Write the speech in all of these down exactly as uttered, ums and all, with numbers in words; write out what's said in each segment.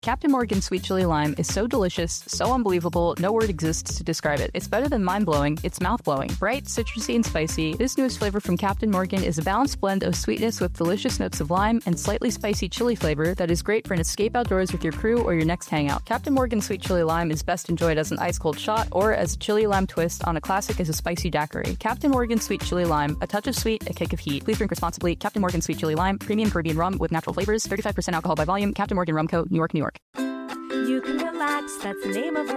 Captain Morgan Sweet Chili Lime is so delicious, so unbelievable, no word exists to describe it. It's better than mind-blowing, it's mouth-blowing. Bright, citrusy, and spicy, this newest flavor from Captain Morgan is a balanced blend of sweetness with delicious notes of lime and slightly spicy chili flavor that is great for an escape outdoors with your crew or your next hangout. Captain Morgan Sweet Chili Lime is best enjoyed as an ice-cold shot or as a chili lime twist on a classic as a spicy daiquiri. Captain Morgan Sweet Chili Lime, a touch of sweet, a kick of heat. Please drink responsibly. Captain Morgan Sweet Chili Lime, premium Caribbean rum with natural flavors, thirty-five percent alcohol by volume. Captain Morgan Rum Co., New York, New York. You can relax. That's the name of our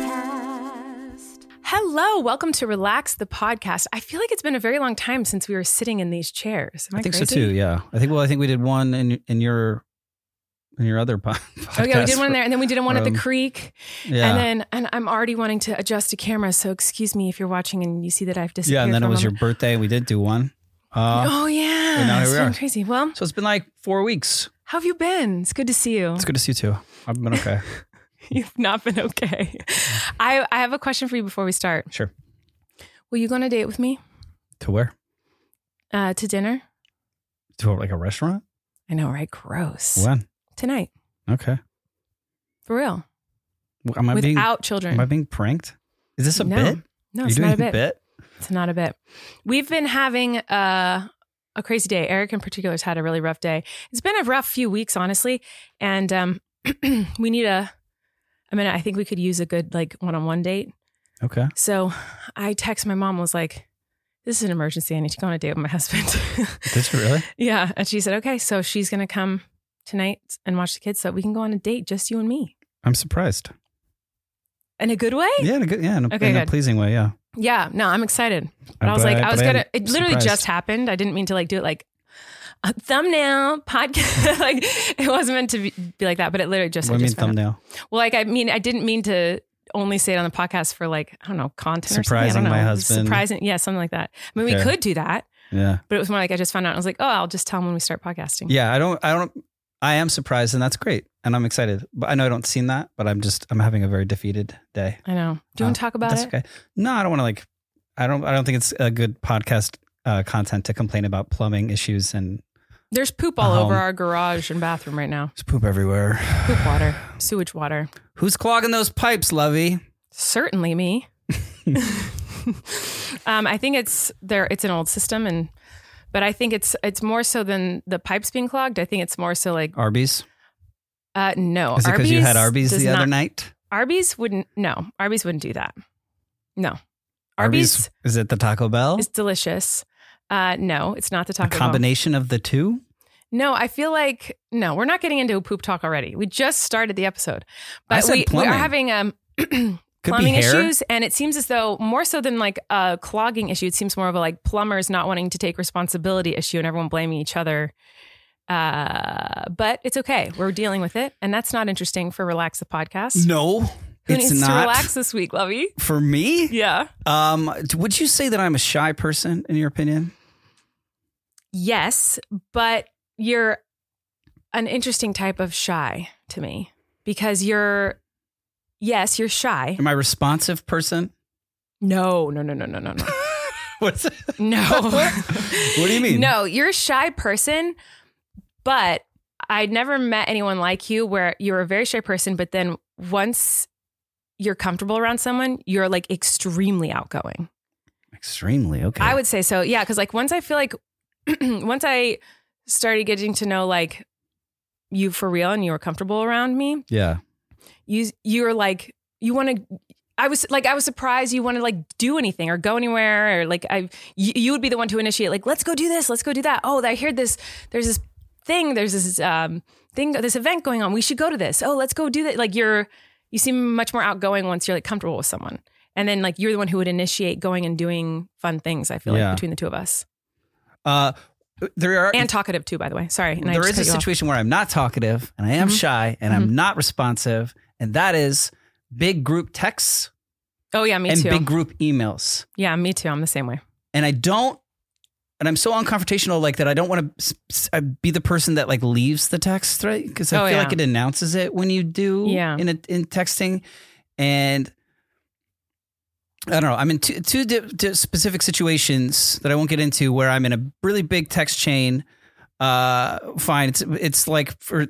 podcast. Hello. Welcome to Relax the Podcast. I feel like it's been a very long time since we were sitting in these chairs. Am I, I think crazy? so too. Yeah. I think, well, I think we did one in in your in your other po- podcast. Oh yeah, we did one there, and then we did one um, at the creek. Yeah. And then, and I'm already wanting to adjust a camera. So excuse me if you're watching and you see that I've disappeared. Yeah. And then for it a was moment. your birthday. We did do one. Uh, Oh yeah. and now here it's we been are. crazy. Well, So it's been like four weeks. how have you been? It's good to see you. It's good to see you too. I've been okay. You've not been okay. I, I have a question for you before we start. Sure. Will you go on a date with me To where? uh, to dinner? To like a restaurant? I know, right? Gross. When? Tonight. Okay. For real. Well, Am I Without being children. Am I being pranked? Is this a No. bit? No, Are it's you not doing a bit. It's not a bit. We've been having a, a crazy day. Eric in particular has had a really rough day. It's been a rough few weeks, honestly. And um, we need a, I mean, I think we could use a good like one-on-one date. Okay. So I text my mom, was like, this is an emergency. I need to go on a date with my husband. Did you really? Yeah. And she said, okay, so she's going to come tonight and watch the kids so we can go on a date, just you and me. I'm surprised. In a good way? Yeah, in a good, yeah, in a, Okay, in a good. pleasing way. Yeah. Yeah. No, I'm excited. But Uh, I was but like, I- I was but I going to, am it literally surprised. just happened. I didn't mean to like do it like a thumbnail podcast. Like it wasn't meant to be, be like that, but it literally just, What I do you mean just found out. thumbnail? Well, like, I mean, I didn't mean to only say it on the podcast for like, I don't know, content or Surprising something. I don't my know. husband. Surprising. Yeah. Something like that. I mean, we Okay. could do that, Yeah. but it was more like, I just found out. I was like, oh, I'll just tell him when we start podcasting. Yeah. I don't, I don't, I am surprised and that's great. And I'm excited. But I know I don't seen that, but I'm just, I'm having a very defeated day. I know. Do you want to Uh, talk about That's it? okay. No, I don't want to like, I don't, I don't think it's a good podcast uh, content to complain about plumbing issues and There's poop all over Um, our garage and bathroom right now. there's poop everywhere. Poop water, sewage water. Who's clogging those pipes, Lovey? Certainly me. um, I think it's there. It's an old system, and but I think it's it's more so than the pipes being clogged. I think it's more so like Arby's? uh, no. Is it because you had Arby's does the other not- night? Arby's wouldn't. No, Arby's wouldn't do that. No, Arby's, Is it the Taco Bell? is delicious. Uh, no, it's not the A Taco Bell. combination of the two? No, I feel like no. We're not getting into a poop talk already. We just started the episode, I but said we, we plumbing. are having um. Could plumbing be hair. issues, and it seems as though more so than like a clogging issue, it seems more of a like plumbers not wanting to take responsibility issue and everyone blaming each other. Uh, but it's okay. We're dealing with it, and that's not interesting for Relax the Podcast. No, Who it's needs not. to relax this week, Lovey? For me? Yeah. Um, would you say that I'm a shy person in your opinion? Yes, but you're an interesting type of shy to me because you're. Yes, you're shy. Am I a responsive person? No, no, no, no, no, no, no. What's No. What do you mean? No, you're a shy person, but I never met anyone like you where you're a very shy person, but then once you're comfortable around someone, you're like extremely outgoing. Extremely, okay. I would say so. Yeah. Cause like once I feel like, once I started getting to know like you for real and you were comfortable around me, Yeah. you, you're like, you want to, I was like, I was surprised you want to like do anything or go anywhere or like I, you, you would be the one to initiate, like, let's go do this. Let's go do that. Oh, I heard this, there's this thing, there's this um thing, this event going on. We should go to this. Oh, let's go do that. Like you're, you seem much more outgoing once you're like comfortable with someone. And then like, you're the one who would initiate going and doing fun things. I feel Yeah. like between the two of us Uh, there are and talkative too, by the way. Sorry. And I there just is cut a you off. situation where I'm not talkative and I am Mhm. shy and Mhm. I'm not responsive, and that is big group texts Oh yeah. Me and too. big group emails. Yeah. Me too. I'm the same way. And I don't, and I'm so unconfrontational like that. I don't want to be the person that like leaves the text, right? Because I Oh, feel yeah. like it announces it when you do Yeah. in a, in texting. And I don't know. I'm in two, two di- di- specific situations that I won't get into where I'm in a really big text chain. Uh, fine. It's, it's like for,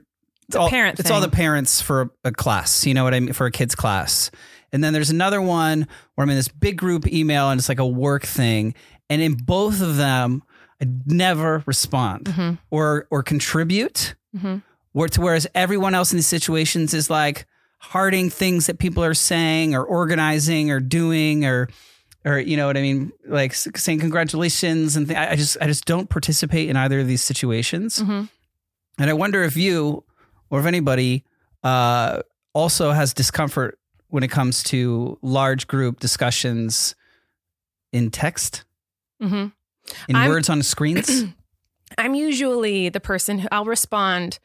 it's all parent It's thing. all the parents for a class. You know what I mean? For a kid's class. And then there's another one where I'm in this big group email and it's like a work thing. And in both of them, I never respond Mm-hmm. or or contribute. Mm-hmm. Where to whereas everyone else in these situations is like hearting things that people are saying or organizing or doing or or you know what I mean, like s- saying congratulations and th- I I just I just don't participate in either of these situations. Mm-hmm. And I wonder if you or if anybody uh, also has discomfort when it comes to large group discussions in text, Mm-hmm. in I'm- words on screens. I'm usually the person who I'll respond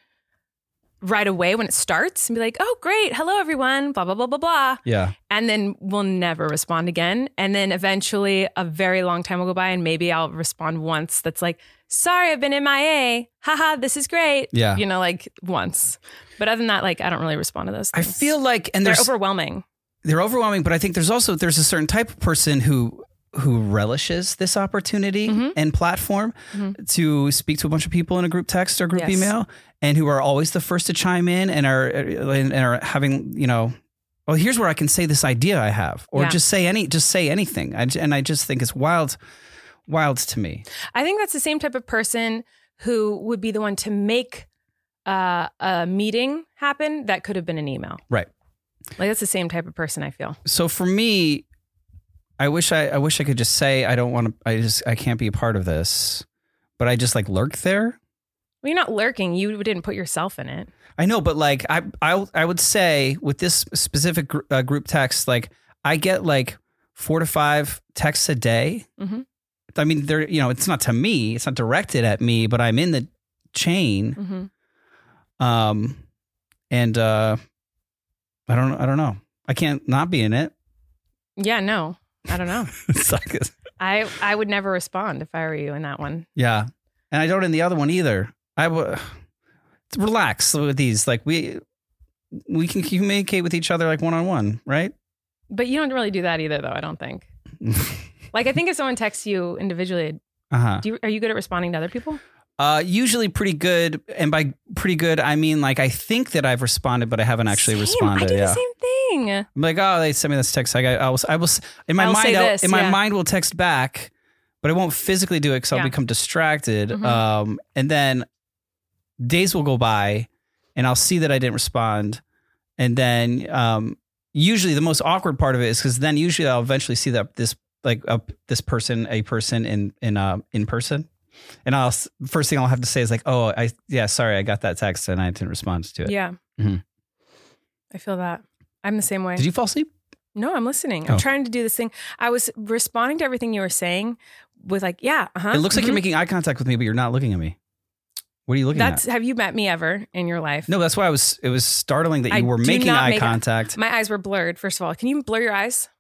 right away when it starts and be like, oh, great. Hello, everyone. Blah, blah, blah, blah, blah. Yeah. And then we'll never respond again. And then eventually a very long time will go by and maybe I'll respond once that's like, sorry, I've been M I A. Haha, this is great. Yeah. You know, like once. But other than that, like I don't really respond to those I things. feel like, and they're there's overwhelming. they're overwhelming, but I think there's also there's a certain type of person who who relishes this opportunity Mhm. and platform Mhm. to speak to a bunch of people in a group text or group Yes. email, and who are always the first to chime in and are and are having, you know, well, here's where I can say this idea I have, or Yeah. just say any just say anything. I, j- and I just think it's wild, wild to me. I think that's the same type of person who would be the one to make uh, a meeting happen that could have been an email. Right. Like that's the same type of person I feel. So for me, I wish I, I wish I could just say I don't want to. I just I can't be a part of this, but I just like lurk there. Well, you're not lurking. You didn't put yourself in it. I know, but like I I I would say with this specific gr- uh, group text, like I get like four to five texts a day. Mhm. I mean, they're you know it's not to me, it's not directed at me, but I'm in the chain. Mm-hmm. Um, and uh, I don't I don't know. I can't not be in it. Yeah, no, I don't know. It's like, I I would never respond if I were you in that one. yeah, and I don't in the other one either. I would relax with these. Like we we can communicate with each other like one on one, right? But you don't really do that either, though. I don't think. Like, I think if someone texts you individually, Uh huh. do you, are you good at responding to other people? Uh, usually pretty good, and by pretty good I mean like I think that I've responded, but I haven't actually Same. responded. I do yeah, the same thing. I'm like, oh, they sent me this text. I got, I will, I will, s- in my I'll mind, say I'll, this, in my yeah. mind, will text back, but I won't physically do it because I'll Yeah. become distracted. Mhm. Um, and then days will go by, and I'll see that I didn't respond, and then um, usually the most awkward part of it is because then usually I'll eventually see that this like uh, this person, a person in in uh, in person. And I'll first thing I'll have to say is like, oh, I yeah, sorry, I got that text and I didn't respond to it. Yeah. Mhm. I feel that. I'm the same way. Did you fall asleep? No, I'm listening. I'm Oh. trying to do this thing. I was responding to everything you were saying with like, yeah, uh-huh. It looks like mhm. you're making eye contact with me, but you're not looking at me. What are you looking That's at? have you met me ever in your life? No, that's why I was. It was startling that you I were do making not eye make eye- contact. My eyes were blurred, first of all. Can you blur your eyes?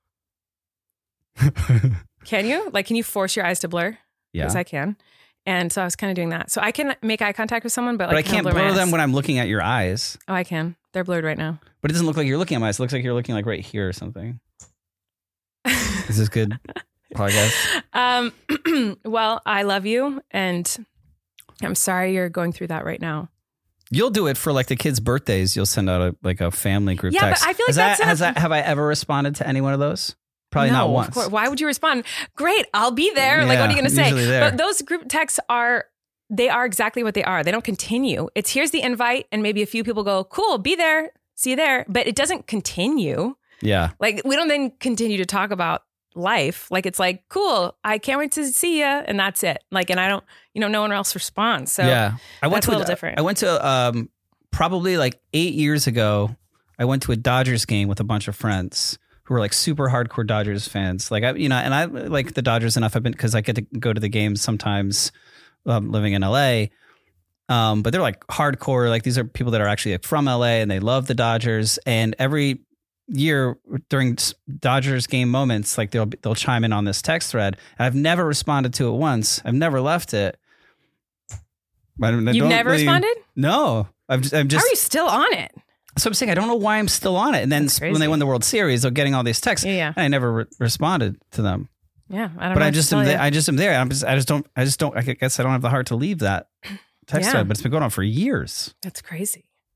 Can you? Like, can you force your eyes to blur? yeah, Because I can. And so I was kind of doing that. So I can make eye contact with someone, but like but I can't blur, blur my them eyes. when I'm looking at your eyes. Oh, I can. They're blurred right now. But it doesn't look like you're looking at my eyes. It looks like you're looking like right here or something. Is this good podcast? Um, well, I love you, and I'm sorry you're going through that right now. You'll do it for like the kids' birthdays. You'll send out a like a family group Yeah, but text. I feel like has that, that's has not- that have I ever responded to any one of those? Probably no, not of once. course. Why would you respond? Great, I'll be there. like, what are you Yeah, going to say? usually there. But those group texts are, they are exactly what they are. They don't continue. It's here's the invite, and maybe a few people go, cool, be there, see you there. But it doesn't continue. Yeah, Like, we don't then continue to talk about life. Like, it's like, cool, I can't wait to see you. And that's it. Like, and I don't, you know, no one else responds. So yeah. I went that's to a little different. I went to um probably like eight years ago. I went to a Dodgers game with a bunch of friends who were like super hardcore Dodgers fans. Like I, you know, and I like the Dodgers enough. I've been because I get to go to the games sometimes, um, living in L A. Um, but they're like hardcore. Like these are people that are actually like from L A and they love the Dodgers. And every year during s- Dodgers game moments, like they'll they'll chime in on this text thread. And I've never responded to it once. I've never left it. I don't- I You've don't never really- responded? No, I'm just, I'm How just. are you still on it? So I'm saying I don't know why I'm still on it. And then That's when they crazy. won the World Series, they're getting all these texts. Yeah, yeah. And I never re- responded to them. Yeah, I don't But know. I what to just tell am. you. There, I just am there. I'm just. I just don't. I just don't. I guess I don't have the heart to leave that text Yeah. thread. But it's been going on for years. That's crazy.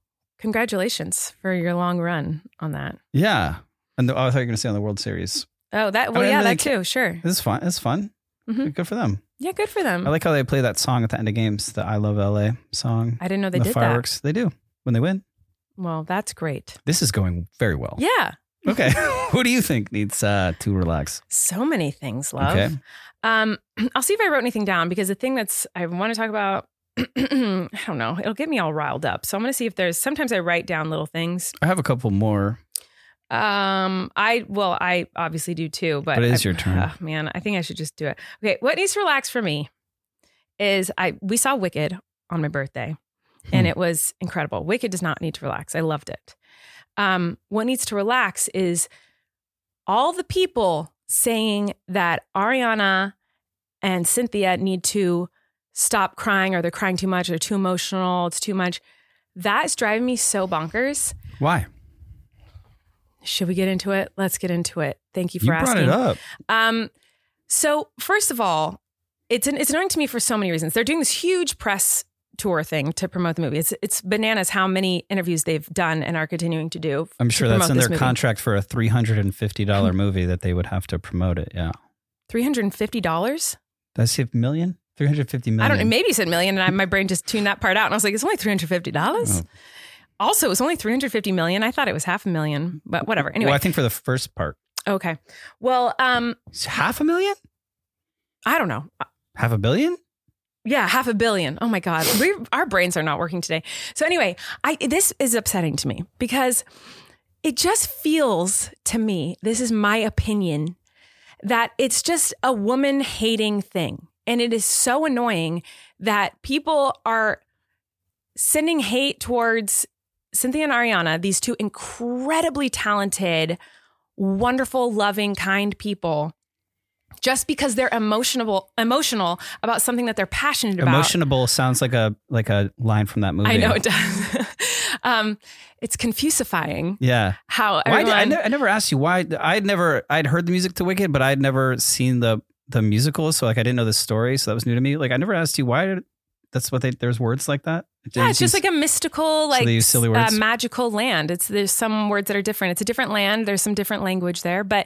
Congratulations for your long run on that. Yeah. And the, oh, I thought you were going to say on the World Series. Oh, that, well, I mean, yeah, they that too. Sure. This is fun. It's fun. Mm-hmm. Good for them. Yeah, good for them. I like how they play that song at the end of games, the I Love L A song. I didn't know they the did fireworks. They do when they win. that. Well, that's great. This is going very well. Yeah. Okay. Who do you think needs uh, to relax? So many things, love. Okay. Um, I'll see if I wrote anything down because the thing that's I want to talk about, I don't know, it'll get me all riled up. So I'm going to see if there's, sometimes I write down little things. I have a couple more. Um, I, well, I obviously do too, but But it is I- your turn. uh, man, I think I should just do it. Okay. What needs to relax for me is I, we saw Wicked on my birthday and Hmm. it was incredible. Wicked does not need to relax. I loved it. Um, what needs to relax is all the people saying that Ariana and Cynthia need to stop crying or they're crying too much or too emotional. It's too much. That's driving me so bonkers. Why? Should we get into it? Let's get into it. Thank you for You asking. brought it up. Um, so first of all, it's an, it's annoying to me for so many reasons. They're doing this huge press tour thing to promote the movie. It's it's bananas how many interviews they've done and are continuing to do. I'm to sure that's promote in this their movie. contract for a three hundred fifty dollars movie that they would have to promote it. Yeah. three hundred fifty dollars? Did I say million? three hundred fifty million. I don't know. Maybe you said million and I, my brain just tuned that part out. And I was like, it's only three hundred fifty dollars? Oh. Also, it was only three hundred fifty million. I thought it was half a million, but whatever. Anyway. Well, I think for the first part. Okay. Well, um, It's half a million? I don't know. Half a billion? Yeah, half a billion. Oh my God. We, our brains are not working today. So anyway, I this is upsetting to me because it just feels to me, this is my opinion, that it's just a woman hating thing. And it is so annoying that people are sending hate towards Cynthia and Ariana, these two incredibly talented, wonderful, loving, kind people, just because they're emotional, emotional about something that they're passionate about. Emotionable sounds like a like a line from that movie. I know it does. um, it's confusifying Yeah. how Why everyone. did, I, ne- I never asked you why. I'd never, I'd heard the music to Wicked, but I'd never seen the the musical. So like I didn't know the story. So that was new to me. Like I never asked you why did, that's what they, there's words like that. yeah, it's just like a mystical, like they use silly uh, words? magical land. It's there's some words that are different. It's a different land. There's some different language there, but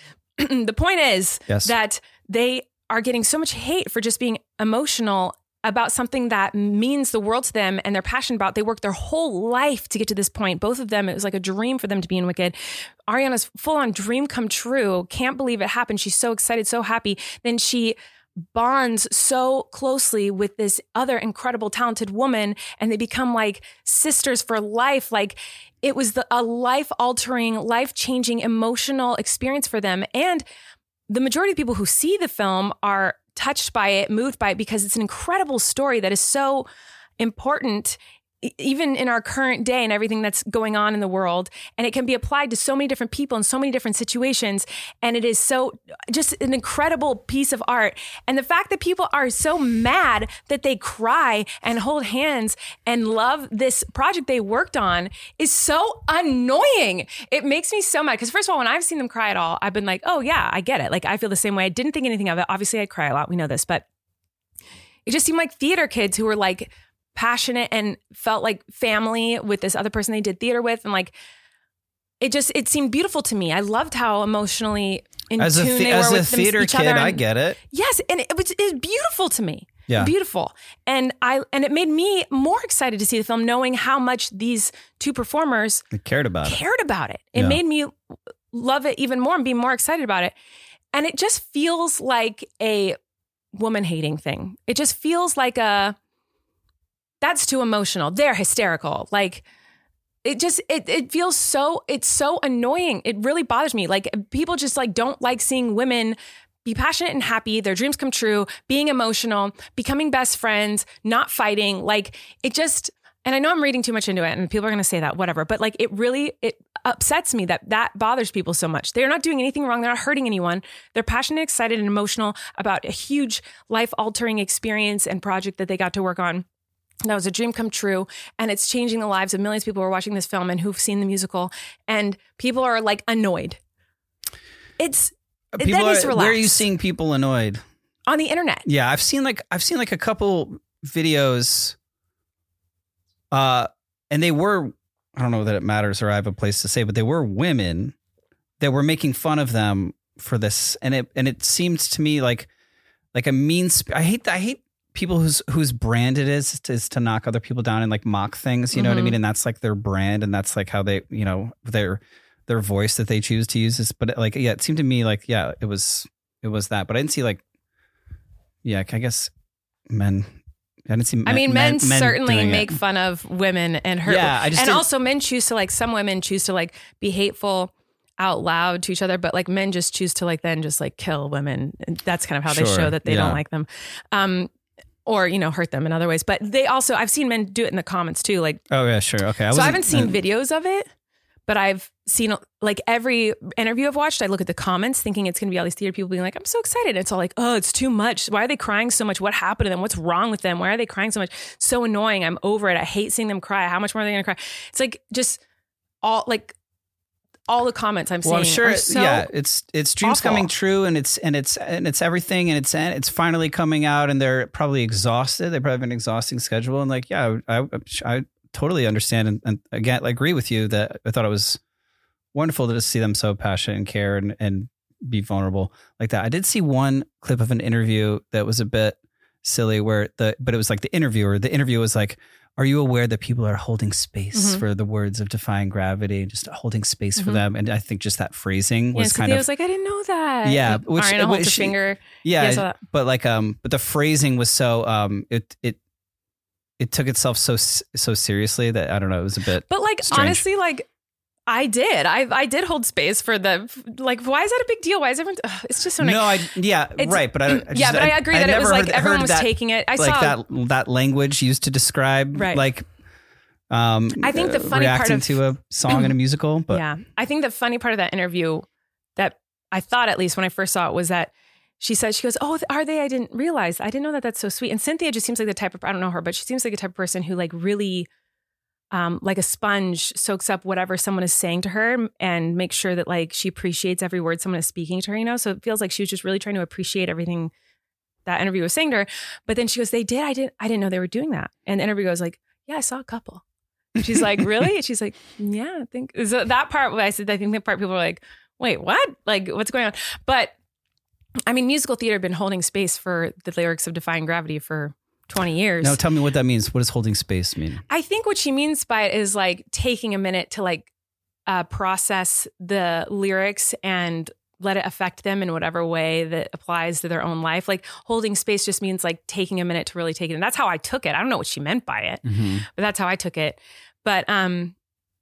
the point is Yes. that they are getting so much hate for just being emotional about something that means the world to them and they're passionate about. They worked their whole life to get to this point. Both of them, it was like a dream for them to be in Wicked. Ariana's full on dream come true. Can't believe it happened. She's so excited, so happy. Then she bonds so closely with this other incredible, talented woman and they become like sisters for life. Like it was the, a life altering, life changing, emotional experience for them. And the majority of people who see the film are touched by it, moved by it, because it's an incredible story that is so important, e- even in our current day and everything that's going on in the world. And it can be applied to so many different people in so many different situations. And it is so just an incredible piece of art. And the fact that people are so mad that they cry and hold hands and love this project they worked on is so annoying. It makes me so mad. Because first of all, when I've seen them cry at all, I've been like, oh yeah, I get it. Like I feel the same way. I didn't think anything of it. Obviously I cry a lot. We know this, but it just seemed like theater kids who were like passionate and felt like family with this other person they did theater with. And like, it just, it seemed beautiful to me. I loved how emotionally in as a, tune the- they as were a with them- theater each kid, other. I And- get it. Yes. And it was, it was beautiful to me. Yeah. Beautiful. And I, and it made me more excited to see the film, knowing how much these two performers I cared about it. cared about it. It Yeah. made me love it even more and be more excited about it. And it just feels like a woman hating thing. It just feels like a, that's too emotional. They're hysterical. Like it just, it, it feels so, it's so annoying. It really bothers me. Like people just like don't like seeing women be passionate and happy, their dreams come true, being emotional, becoming best friends, not fighting. Like it just, and I know I'm reading too much into it and people are going to say that, whatever, but like it really, it upsets me that that bothers people so much. They're not doing anything wrong. They're not hurting anyone. They're passionate, excited, and emotional about a huge life altering experience and project that they got to work on. That was a dream come true. And it's changing the lives of millions of people who are watching this film and who've seen the musical. And people are like annoyed. It's, People that needs to are, where are you relax. seeing people annoyed? On the internet. Yeah, I've seen like I've seen like a couple videos, uh, and they were I don't know that it matters or I have a place to say, but they were women that were making fun of them for this. And it, and it seemed to me like, like a mean, sp- I hate, I hate people whose, whose brand it is, is to knock other people down and like mock things, you know mm-hmm. what I mean? And that's like their brand. And that's like how they, you know, their, their voice that they choose to use is, but like, yeah, it seemed to me like, yeah, it was, it was that, but I didn't see like, yeah, I guess men, I didn't see men, I mean, men, men, men certainly make it. fun of women and hurt. Yeah, I just and didn't- also men choose to like, some women choose to like be hateful out loud to each other, but like men just choose to like then just like kill women. And that's kind of how Sure, they show that they yeah. don't like them. Um, or, you know, hurt them in other ways. But they also, I've seen men do it in the comments too. Like, oh yeah, sure. Okay. I so I wasn't- haven't seen uh, videos of it, but I've seen like every interview I've watched, I look at the comments thinking it's going to be all these theater people being like, I'm so excited. It's all like, oh, it's too much. Why are they crying so much? What happened to them? What's wrong with them? Why are they crying so much? So annoying. I'm over it. I hate seeing them cry. How much more are they going to cry? It's like just all like all the comments I'm Well, I'm seeing sure. are so yeah, it's it's dreams awful. coming true, and it's and it's and it's everything, and it's and it's finally coming out, and they're probably exhausted. They probably have an exhausting schedule, and like, yeah, I I totally understand, and, and again, I agree with you that I thought it was wonderful to just see them so passionate and care and and be vulnerable like that. I did see one clip of an interview that was a bit silly, where the but it was like the interviewer. The interview was like, are you aware that people are holding space Mm-hmm. for the words of defying gravity, just holding space Mm-hmm. for them? And I think just that phrasing Yeah, was kind Cynthia of was like, I didn't know that. Yeah, And which- Ariana holds which her she- finger. yeah, Yeah, I saw that. but like um, but the phrasing was so um, it it it took itself so so seriously that I don't know, it was a bit. But like, strange. honestly, like I did, I I did hold space for the, like, why is that a big deal? Why is everyone, ugh, it's just so nice. No, I yeah, It's- right, but I, I just, yeah, but I agree that it never was like heard- everyone heard was that, taking it. I like saw that that language used to describe Right. like um, I think the uh, funny part reacting of- to a song in a musical, but yeah, I think the funny part of that interview that I thought, at least when I first saw it, was that she said, she goes, oh, are they? I didn't realize. I didn't know that. That's so sweet. And Cynthia just seems like the type of, I don't know her, but she seems like the type of person who like really, um, like a sponge, soaks up whatever someone is saying to her and makes sure that like she appreciates every word someone is speaking to her, you know? So it feels like she was just really trying to appreciate everything that interview was saying to her. But then she goes, they did. I didn't, I didn't know they were doing that. And the interview goes like, yeah, I saw a couple. She's like, really? And she's like, yeah, I think so. That part, I said, I think that part people were like, wait, what? Like, what's going on? But I mean, musical theater had been holding space for the lyrics of Defying Gravity for twenty years. Now tell me what that means. What does holding space mean? I think what she means by it is like taking a minute to like uh, process the lyrics and let it affect them in whatever way that applies to their own life. Like holding space just means like taking a minute to really take it. And that's how I took it. I don't know what she meant by it, Mm-hmm. but that's how I took it. But um,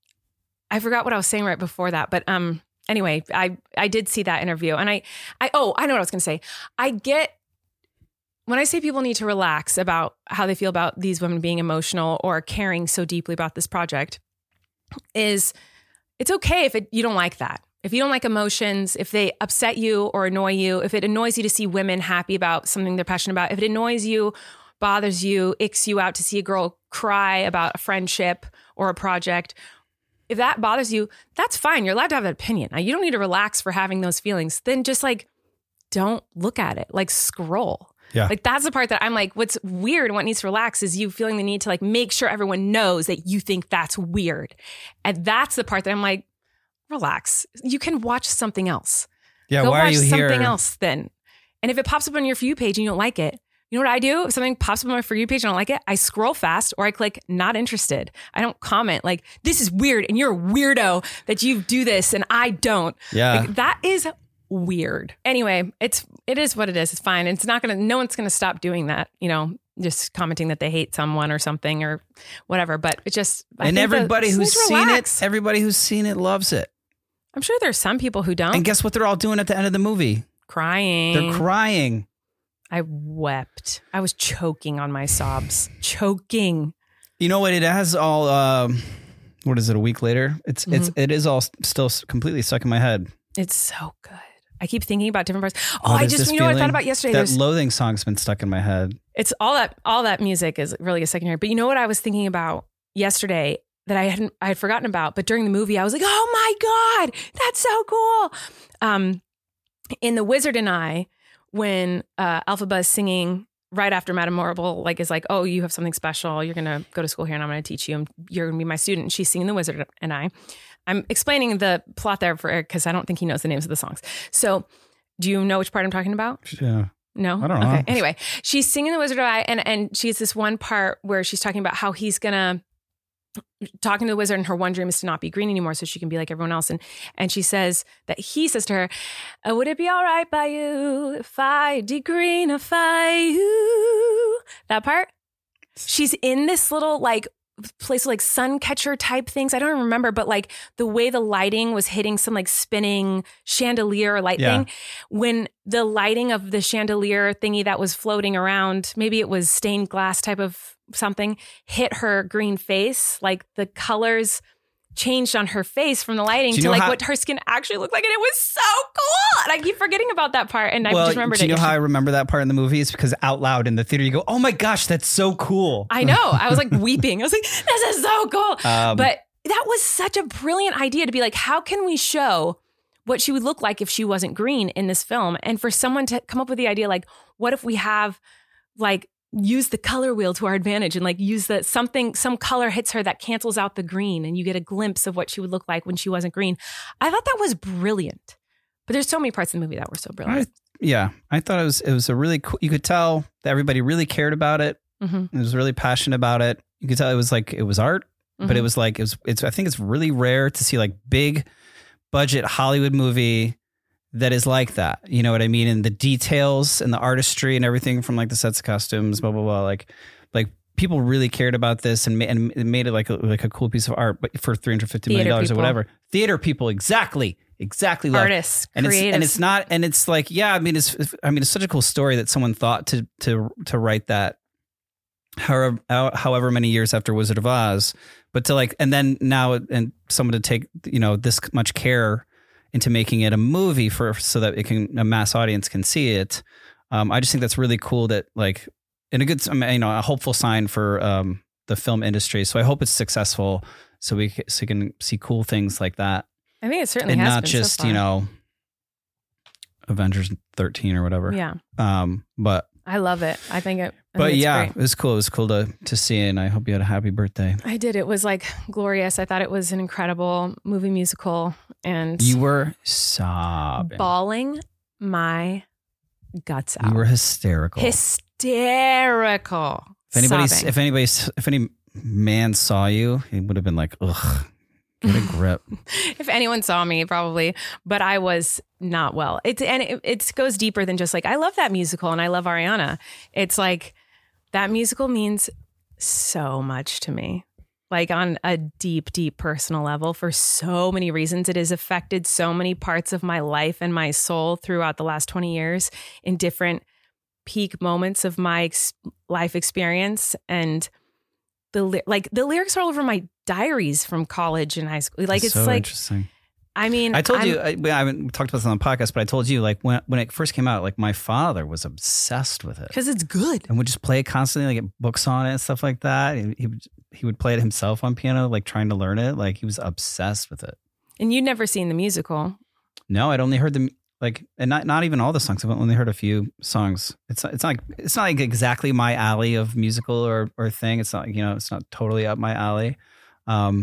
I forgot what I was saying right before that. But um, anyway, I, I did see that interview and I, I, oh, I know what I was going to say. I get, when I say people need to relax about how they feel about these women being emotional or caring so deeply about this project, is it's okay if it, you don't like that. If you don't like emotions, if they upset you or annoy you, if it annoys you to see women happy about something they're passionate about, if it annoys you, bothers you, icks you out to see a girl cry about a friendship or a project, if that bothers you, that's fine. You're allowed to have that opinion. Now, you don't need to relax for having those feelings. Then just like, don't look at it. Like scroll. Yeah. Like that's the part that I'm like, what's weird and what needs to relax is you feeling the need to like make sure everyone knows that you think that's weird. And that's the part that I'm like, relax. You can watch something else. Yeah. Go why are watch you here? something else then. And if it pops up on your For You page and you don't like it, you know what I do? If something pops up on my For You page and I don't like it, I scroll fast or I click not interested. I don't comment like, this is weird and you're a weirdo that you do this and I don't. Yeah. Like, that is weird. Anyway, it's it is what it is. It's fine. It's not gonna no one's gonna stop doing that, you know, just commenting that they hate someone or something or whatever. But it just I and think that everybody just who's need to seen relax. it, everybody who's seen it loves it. I'm sure there's some people who don't. And guess what they're all doing at the end of the movie? Crying. They're crying. I wept. I was choking on my sobs. Choking. You know what? It has all. Um, what is it? A week later, it's Mm-hmm. it's it is all still completely stuck in my head. It's so good. I keep thinking about different parts. Oh, What I is just this you know what I feeling? thought about yesterday. That There's loathing song's been stuck in my head. it's all that all that music is really a secondary. But you know what I was thinking about yesterday that I hadn't I had forgotten about, but during the movie I was like, oh my God, that's so cool. Um in The Wizard and I, when uh Elphaba is singing right after Madame Morrible, like, is like, oh, you have something special. You're going to go to school here and I'm going to teach you. And you're going to be my student. And she's singing The Wizard and I. I'm explaining the plot there for Eric because I don't think he knows the names of the songs. So do you know which part I'm talking about? Yeah. No? I don't know. Okay. Anyway, she's singing The Wizard of Oz, and, and she has this one part where she's talking about how he's going to, talking to the wizard, and her one dream is to not be green anymore so she can be like everyone else. And and she says that he says to her, "Uh, would it be all right by you if I degreenify you?" That part. She's in this little like place with like sun catcher type things. I don't remember, but like the way the lighting was hitting some like spinning chandelier light Yeah. thing. When the lighting of the chandelier thingy that was floating around, maybe it was stained glass type of something, hit her green face, like the colors changed on her face from the lighting Do you to know like how- what her skin actually looked like. And it was so cool. And I keep forgetting about that part. And I Well, just remembered do you it. know how I remember that part in the movie? It's because out loud in the theater, you go, "Oh my gosh, that's so cool." I know. I was like weeping. I was like, this is so cool. Um, but that was such a brilliant idea to be like, how can we show what she would look like if she wasn't green in this film? And for someone to come up with the idea, like, what if we have like use the color wheel to our advantage and like use the something, some color hits her that cancels out the green and you get a glimpse of what she would look like when she wasn't green. I thought that was brilliant. But there's so many parts of the movie that were so brilliant. I, yeah, I thought it was it was a really cool. You could tell that everybody really cared about it. Mm-hmm. It was really passionate about it. You could tell it was like it was art, Mm-hmm. but it was like it was. It's I think it's really rare to see like big budget Hollywood movie that is like that. You know what I mean? And the details and the artistry and everything from like the sets of costumes, blah blah blah. Like like people really cared about this and ma- and it made it like a, like a cool piece of art, but for three hundred fifty million Theater dollars or people. whatever. Theater people, exactly. Exactly. Love. Artists, and it's, creatives. and it's not, and it's like, yeah, I mean, it's, I mean, it's such a cool story that someone thought to, to, to write that however, however many years after Wizard of Oz, but to like, and then now, and someone to take, you know, this much care into making it a movie for, so that it can, a mass audience can see it. Um, I just think that's really cool that like, and a good, I mean, you know, a hopeful sign for, um, the film industry. So I hope it's successful so we, c- so we can see cool things like that. I think it certainly And has not been just, so far. you know, Avengers thirteen or whatever. Yeah. Um, but, I love it. I think it. I but think it's yeah, great. it was cool. It was cool to, to see it. And I hope you had a happy birthday. I did. It was like glorious. I thought it was an incredible movie musical and You were sobbing. bawling my guts out. You were hysterical. hysterical. if anybody's, sobbing. if anybody, if any man saw you, he would have been like, ugh, get a grip. If anyone saw me, probably, but I was not well. It's and it, it goes deeper than just like I love that musical and I love Ariana. It's like that musical means so much to me, like on a deep, deep personal level for so many reasons. It has affected so many parts of my life and my soul throughout the last twenty years in different peak moments of my ex- life experience and. The ly- like the lyrics are all over my diaries from college and high school. Like it's so like, interesting. I mean, I told I'm- you, I, I haven't talked about this on the podcast, but I told you like when, when it first came out, like my father was obsessed with it because it's good. and would just play it constantly, like get books on it and stuff like that. He, he would, he would play it himself on piano, like trying to learn it. Like he was obsessed with it. And you'd never seen the musical. No, I'd only heard them like, and not not even all the songs. I've only heard a few songs. It's not, it's not like it's not like exactly my alley of musical or or thing. It's not, you know, it's not totally up my alley. Um,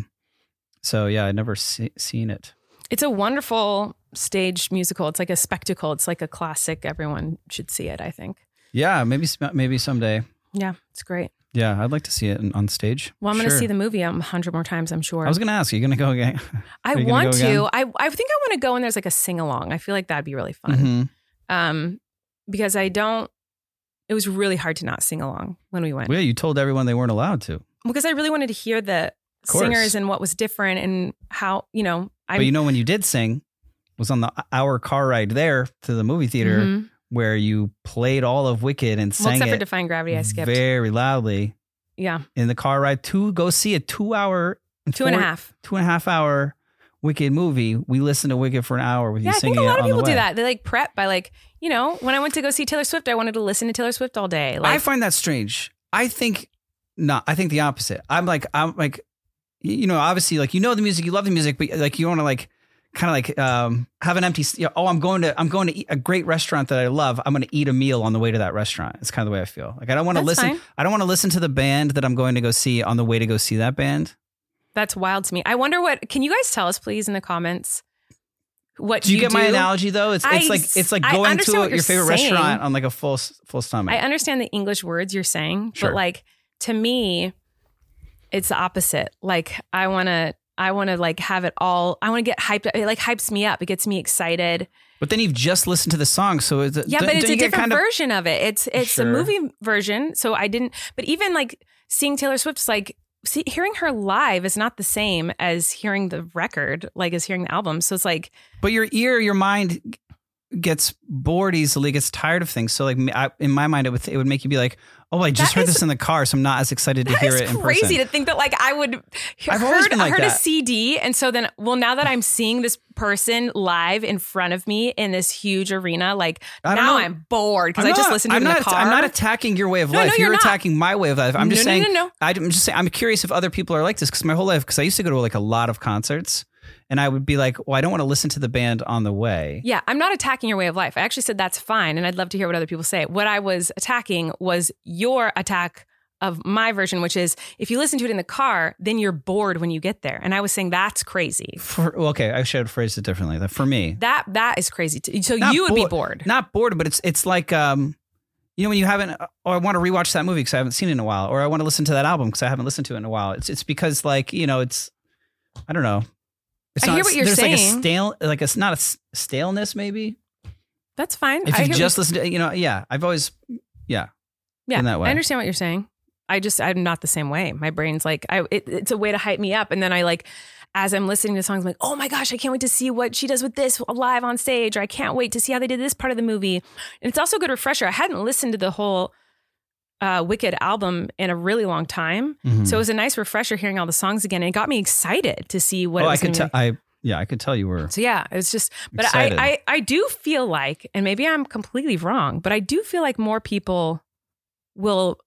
so yeah, I'd never see, seen it. It's a wonderful staged musical. It's like a spectacle. It's like a classic. Everyone should see it, I think. Yeah, maybe sm- maybe someday. Yeah, it's great. Yeah, I'd like to see it in, on stage. Well, I'm going to Sure. see the movie a hundred more times, I'm sure. I was going to ask, are you going to go again? I Are you gonna want go to. again? I, I think I want to go and there's like a sing along. I feel like that'd be really fun. Mhm. Um, because I don't, it was really hard to not sing along when we went. Well, yeah, you told everyone they weren't allowed to. Because I really wanted to hear the course. singers and what was different and how, you know, I But you know, when you did sing, was on the hour car ride there to the movie theater Mhm. where you played all of Wicked and well, sang except for it Defying Gravity, I skipped. very loudly yeah. in the car ride to go see a two hour, Two and a half. two and a half hour Wicked movie. We listened to Wicked for an hour with Yeah, you I singing think a lot it of on the people do way. that. They like prep by like, you know, when I went to go see Taylor Swift, I wanted to listen to Taylor Swift all day. Like, I find that strange. I think not. I think the opposite. I'm like, I'm like, you know, obviously, like, you know, the music, you love the music, but like, you want to like kind of like um, have an empty. You know, oh, I'm going to I'm going to eat a great restaurant that I love. I'm going to eat a meal on the way to that restaurant. It's kind of the way I feel. Like I don't want to That's listen. fine. I don't want to listen to the band that I'm going to go see on the way to go see that band. That's wild to me. I wonder what. Can you guys tell us, please, in the comments? What Do you, you get do? my analogy though? It's it's I- like it's like I going understand to what a, your you're favorite saying. restaurant on like a full full stomach. I understand the English words you're saying, Sure. but like to me, it's the opposite. Like I want to, I want to like have it all. I want to get hyped. It like hypes me up. It gets me excited. But then you've just listened to the song, so it's Yeah, don't- but it's don't a you get different kind of- version of it. It's it's Sure. a movie version. So I didn't. But even like seeing Taylor Swift's like. See, hearing her live is not the same as hearing the record, like as hearing the album. So it's like, But your ear, your mind gets bored easily, gets tired of things. So like I, in my mind, it would it would make you be like, oh, I just That heard is- this in the car, so I'm not as excited to that hear is it in crazy person. to think that like I would he- I've always heard, been like heard a that. C D. And so then, well, now that I'm seeing this person live in front of me in this huge arena, like I don't now know. I'm bored because I'm I just not- listened to I'm it in not, the car. I'm not attacking your way of No, life. no, you're you're not. attacking my way of life. I'm just No, no, saying. no, no. I'm just saying. I'm curious if other people are like this because my whole life, because I used to go to like a lot of concerts, and I would be like, well, I don't want to listen to the band on the way. Yeah, I'm not attacking your way of life. I actually said that's fine. And I'd love to hear what other people say. What I was attacking was your attack of my version, which is if you listen to it in the car, then you're bored when you get there. And I was saying that's crazy. For, well, okay, I should have phrased it differently. That for me, That That is crazy. To, so Not you would be bo- bored. Not bored, but it's it's like um, you know, when you haven't. Oh, I want to rewatch that movie because I haven't seen it in a while, or I want to listen to that album because I haven't listened to it in a while. It's it's because like you know, it's I don't know. It's I not, hear what you're there's like a saying. stale, like a not a s- staleness maybe. That's fine. If I you hear- just listen to, you know, yeah, I've always, yeah, yeah, in that way. I understand what you're saying. I just, I'm not the same way. My brain's like, I, it, it's a way to hype me up. And then I like, as I'm listening to songs, I'm like, oh my gosh, I can't wait to see what she does with this live on stage. Or I can't wait to see how they did this part of the movie. And it's also a good refresher. I hadn't listened to the whole uh, Wicked album in a really long time. Mhm. So it was a nice refresher hearing all the songs again. And it got me excited to see what oh, it I was could gonna tell. be. I yeah, I could tell you were. So yeah, it was just, but Excited. I, I, I do feel like, and maybe I'm completely wrong, but I do feel like more people will,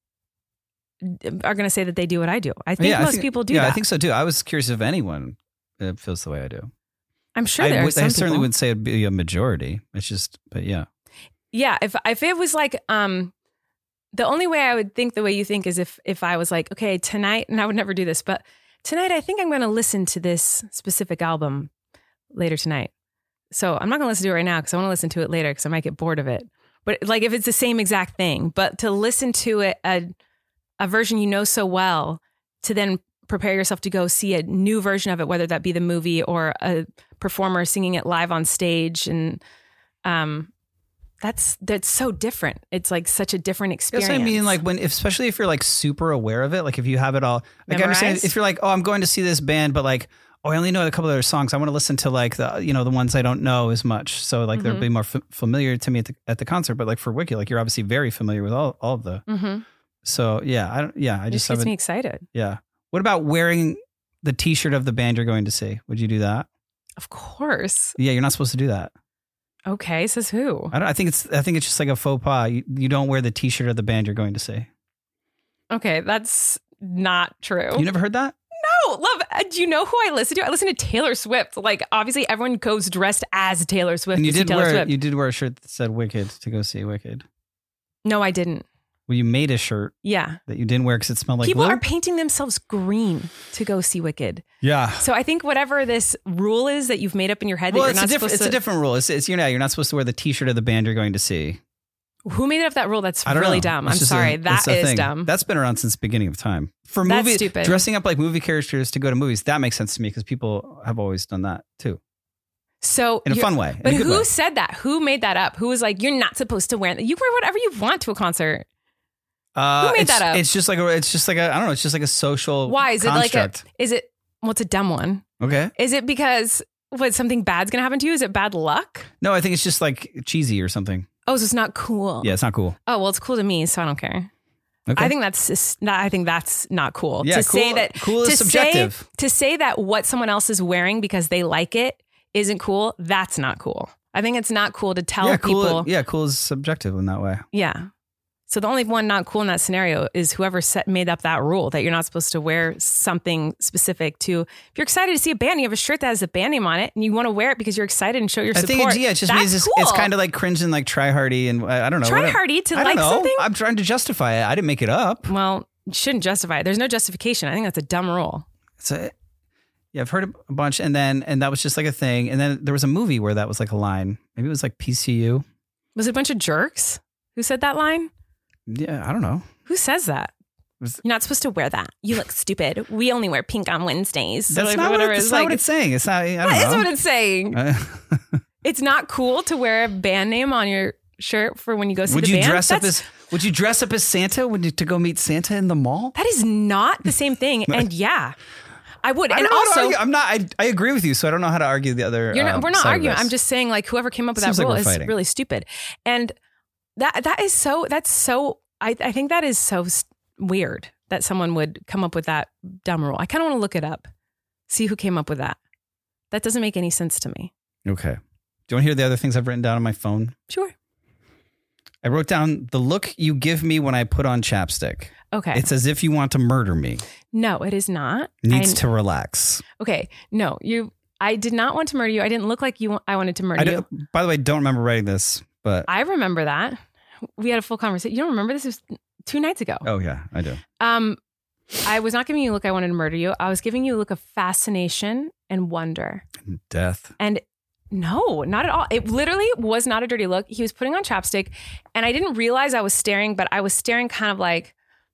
are going to say that they do what I do. I think yeah, I most think- people do Yeah, that. I think so too. I was curious if anyone uh, feels the way I do. I'm sure I, there are would- some I certainly people. wouldn't say it'd be a majority. It's just, but yeah. Yeah, if if it was like um the only way I would think the way you think is if if I was like, okay, tonight, and I would never do this, but tonight I think I'm going to listen to this specific album later tonight. So I'm not going to listen to it right now because I want to listen to it later because I might get bored of it. But like if it's the same exact thing, but to listen to it a a version you know so well, to then prepare yourself to go see a new version of it, whether that be the movie or a performer singing it live on stage, and um. That's that's so different. It's like such a different experience. That's what I mean. Like when, especially if you're like super aware of it, like if you have it all, like I understand Memorized? if you're like, oh, I'm going to see this band, but like, oh, I only know a couple of their songs. I want to listen to like the, you know, the ones I don't know as much. So like they'll Mhm. be more f- familiar to me at the, at the concert. But like for Wicked, like you're obviously very familiar with all, all of the. Mm-hmm. So yeah, I don't. Yeah, I It just just gets haven't. me excited. Yeah. What about wearing the T-shirt of the band you're going to see? Would you do that? Of course. Yeah, you're not supposed to do that. Okay, says who? I don't. I think it's. I think it's just like a faux pas. You, you don't wear the T-shirt of the band you're going to see. Okay, that's not true. You never heard that? No, love. uh, Do you know who I listen to? I listen to Taylor Swift. Like, obviously, everyone goes dressed as Taylor Swift. And you to see did Taylor wear. Swift. You did wear a shirt that said "Wicked" to go see Wicked. No, I didn't. Well, you made a shirt Yeah, that you didn't wear because it smelled like people glue? are painting themselves green to go see Wicked. Yeah. So I think whatever this rule is that you've made up in your head Well, that you're it's a not different. supposed It's to. a different rule. It's, it's you're not. You're not supposed to wear the T-shirt of the band you're going to see. Who made up that rule? That's I don't really know. dumb. It's I'm just a- sorry. it's That a is thing. dumb. That's been around since the beginning of time. For That's movie, stupid. dressing up like movie characters to go to movies, that makes sense to me because people have always done that too, So in a you're- fun way. in But a good who way. said that? Who made that up? Who was like, you're not supposed to wear that? You wear whatever you want to a concert. Uh, Who made it's, that up? It's just like a, it's just like a, I don't know. It's just like a social. Why is it construct. like a? Is it? Well, it's a dumb one. Okay. Is it because what something bad's gonna happen to you? Is it bad luck? No, I think it's just like cheesy or something. Oh, so it's not cool. Yeah, it's not cool. Oh well, it's cool to me, so I don't care. Okay. I think that's just not, I think that's not cool. Yeah, to say cool- that cool is to subjective. Say, to say that what someone else is wearing because they like it isn't cool. That's not cool. I think it's not cool to tell yeah, cool. people. Yeah, cool is subjective in that way. Yeah. So the only one not cool in that scenario is whoever set made up that rule that you're not supposed to wear something specific to. If you're excited to see a band, you have a shirt that has a band name on it, and you want to wear it because you're excited and show your I support. think it, yeah, it just That's means it's, cool. it's kind of like cringe and like try hardy and I, I don't know. Try whatever. hardy to I don't like know. something? I'm trying to justify it. I didn't make it up. Well, you shouldn't justify it. There's no justification. I think that's a dumb rule. It's a, yeah, I've heard a bunch, and then and that was just like a thing. And then there was a movie where that was like a line. Maybe it was like P C U. Was it a bunch of jerks who said that line? Yeah, I don't know. Who says that? Was, You're not supposed to wear that. You look stupid. We only wear pink on Wednesdays. that's Like, not, what, whatever. it, that's It's not like- what it's saying. It's not. I don't That is know. what it's saying. Uh, It's not cool to wear a band name on your shirt for when you go see would the you band. dress up That's- as Would you dress up as Santa? Would you to go meet Santa in the mall? That is not the same thing. And yeah, I would. I And don't know how to also, argue. I'm not. I, I agree with you, so I don't know how to argue the other. you're not, um, we're not side of arguing. this. I'm just saying, like, whoever came up with Seems that like rule we're is fighting. really stupid. And that that is so. That's so. I I think that is so s- weird that someone would come up with that dumb rule. I kind of want to look it up, see who came up with that. That doesn't make any sense to me. Okay. Do you want to hear the other things I've written down on my phone? Sure. I wrote down the look you give me when I put on chapstick. Okay. It's as if you want to murder me. no, it is not. Needs I- to relax. Okay. No, you. I did not want to murder you. I didn't look like you. I wanted to murder I you. don't, by the way, don't remember writing this, but I remember that. We had a full conversation. You don't remember this? It was two nights ago. oh yeah, I do. Um, I was not giving you a look I wanted to murder you. I was giving you a look of fascination and wonder. Death. And no, not at all. It literally was not a dirty look. He was putting on chapstick and I didn't realize I was staring, but I was staring kind of like,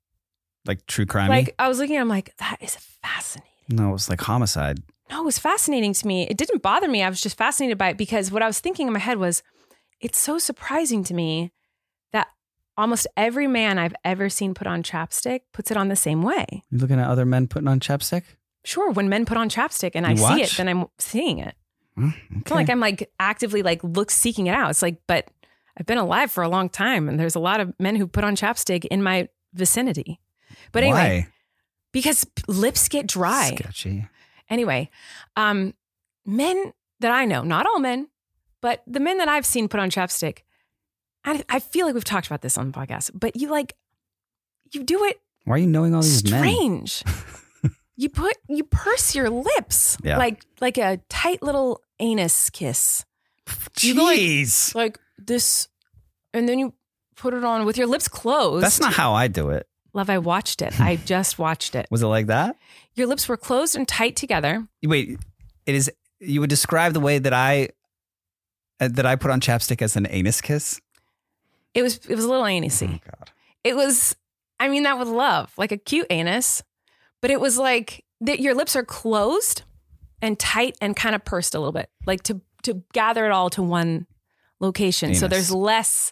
Like true crime. like I was looking and I'm like, that is fascinating. No, it was like homicide. No, it was fascinating to me. It didn't bother me. I was just fascinated by it because what I was thinking in my head was, it's so surprising to me that almost every man I've ever seen put on chapstick puts it on the same way. You looking at other men putting on chapstick? Sure, when men put on chapstick and I You see watch? it, then I'm seeing it. Hmm, It's not like I'm like actively like look seeking it out. It's like, but I've been alive for a long time and there's a lot of men who put on chapstick in my vicinity. But anyway, Why? because lips get dry. Sketchy. Anyway, um, men that I know, not all men, but the men that I've seen put on chapstick, I, I feel like we've talked about this on the podcast, but you like, you do it Why are you knowing all these men? strange. You put, you purse your lips Yeah. like, like a tight little anus kiss. You go like- Jeez. Like this, and then you put it on with your lips closed. That's not how I do it. Love, I watched it. I just watched it. Was it like that? Your lips were closed and tight together. Wait, it is. You would describe the way that I uh, that I put on chapstick as an anus kiss? It was, it was a little anusy. Oh God. It was, I mean that with love, like a cute anus, but it was like that your lips are closed and tight and kind of pursed a little bit, like to to gather it all to one location. So Anus. there's less